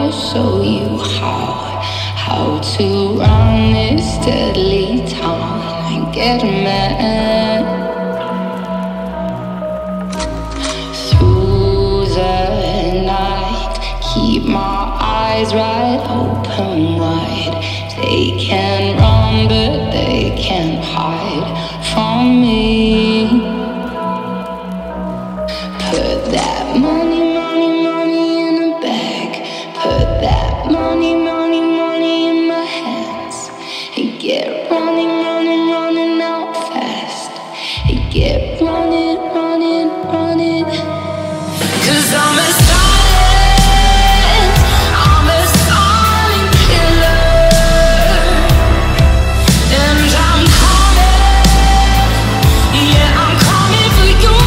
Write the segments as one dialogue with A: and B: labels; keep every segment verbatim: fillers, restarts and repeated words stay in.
A: will show you how, how to run this deadly town and get a man. Through the night, keep my eyes wide open wide. They can run, but they can't hide from me. Put that money, money, money in a bag. Put that money, money, money in my hands. And get running, running, running out fast. And get running, running, running. Cause I'm a silent, I'm a silent killer. And I'm coming, yeah, I'm coming for you.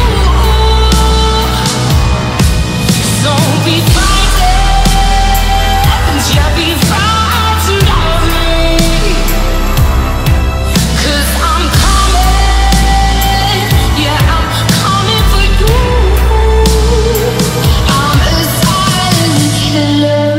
A: So be frightened, yeah, be frightened of me. Cause I'm coming, yeah, I'm coming for you. I'm a silent killer.